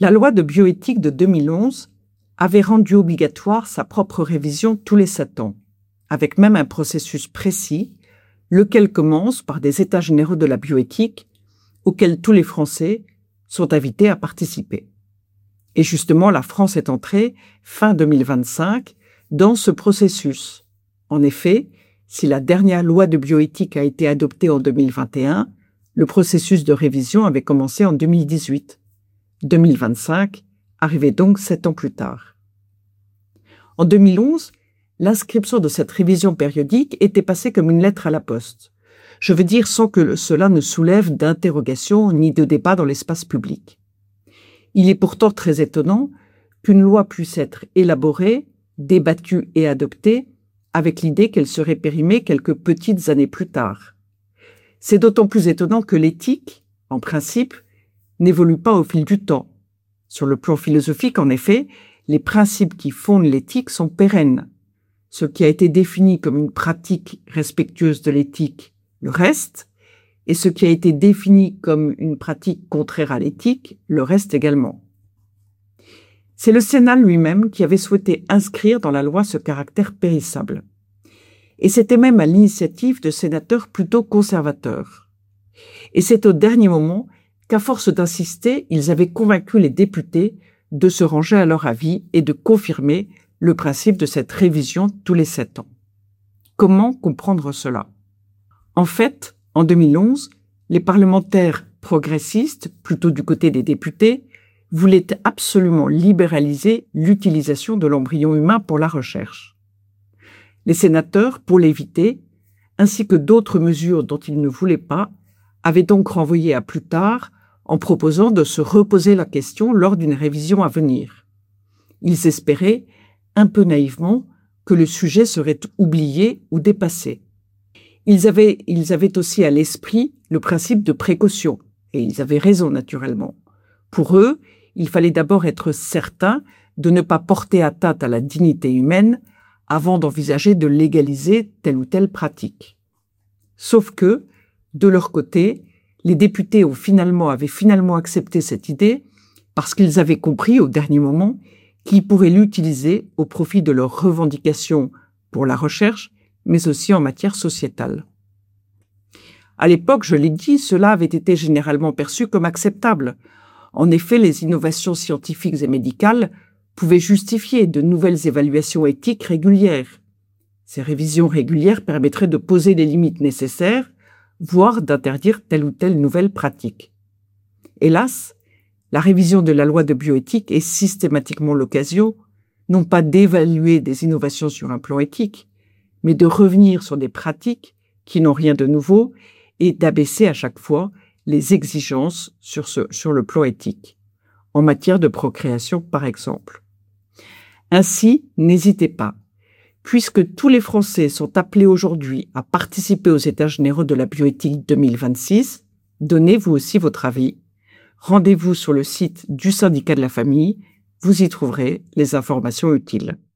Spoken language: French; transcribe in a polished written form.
La loi de bioéthique de 2011 avait rendu obligatoire sa propre révision tous les 7 ans, avec même un processus précis, lequel commence par des états généraux de la bioéthique, auxquels tous les Français sont invités à participer. Et justement, la France est entrée, fin 2025, dans ce processus. En effet, si la dernière loi de bioéthique a été adoptée en 2021, le processus de révision avait commencé en 2018. 2025 arrivait donc 7 ans plus tard. En 2011, l'inscription de cette révision périodique était passée comme une lettre à la poste. Je veux dire sans que cela ne soulève d'interrogations ni de débats dans l'espace public. Il est pourtant très étonnant qu'une loi puisse être élaborée, débattue et adoptée avec l'idée qu'elle serait périmée quelques petites années plus tard. C'est d'autant plus étonnant que l'éthique, en principe, n'évolue pas au fil du temps. Sur le plan philosophique, en effet, les principes qui fondent l'éthique sont pérennes. Ce qui a été défini comme une pratique respectueuse de l'éthique le reste, et ce qui a été défini comme une pratique contraire à l'éthique le reste également. C'est le Sénat lui-même qui avait souhaité inscrire dans la loi ce caractère périssable. Et c'était même à l'initiative de sénateurs plutôt conservateurs. Et c'est au dernier moment qu'à force d'insister, ils avaient convaincu les députés de se ranger à leur avis et de confirmer le principe de cette révision tous les 7 ans. Comment comprendre cela ? En fait, en 2011, les parlementaires progressistes, plutôt du côté des députés, voulaient absolument libéraliser l'utilisation de l'embryon humain pour la recherche. Les sénateurs, pour l'éviter, ainsi que d'autres mesures dont ils ne voulaient pas, avaient donc renvoyé à plus tard en proposant de se reposer la question lors d'une révision à venir. Ils espéraient, un peu naïvement, que le sujet serait oublié ou dépassé. Ils avaient aussi à l'esprit le principe de précaution, et ils avaient raison naturellement. Pour eux, il fallait d'abord être certain de ne pas porter atteinte à la dignité humaine avant d'envisager de légaliser telle ou telle pratique. Sauf que, de leur côté, les députés avaient finalement accepté cette idée parce qu'ils avaient compris au dernier moment qu'ils pourraient l'utiliser au profit de leurs revendications pour la recherche, mais aussi en matière sociétale. À l'époque, je l'ai dit, cela avait été généralement perçu comme acceptable. En effet, les innovations scientifiques et médicales pouvaient justifier de nouvelles évaluations éthiques régulières. Ces révisions régulières permettraient de poser les limites nécessaires, voire d'interdire telle ou telle nouvelle pratique. Hélas, la révision de la loi de bioéthique est systématiquement l'occasion, non pas d'évaluer des innovations sur un plan éthique, mais de revenir sur des pratiques qui n'ont rien de nouveau et d'abaisser à chaque fois les exigences sur le plan éthique, en matière de procréation par exemple. Ainsi, n'hésitez pas. Puisque tous les Français sont appelés aujourd'hui à participer aux États généraux de la bioéthique 2026, donnez vous aussi votre avis. Rendez-vous sur le site du syndicat de la famille, vous y trouverez les informations utiles.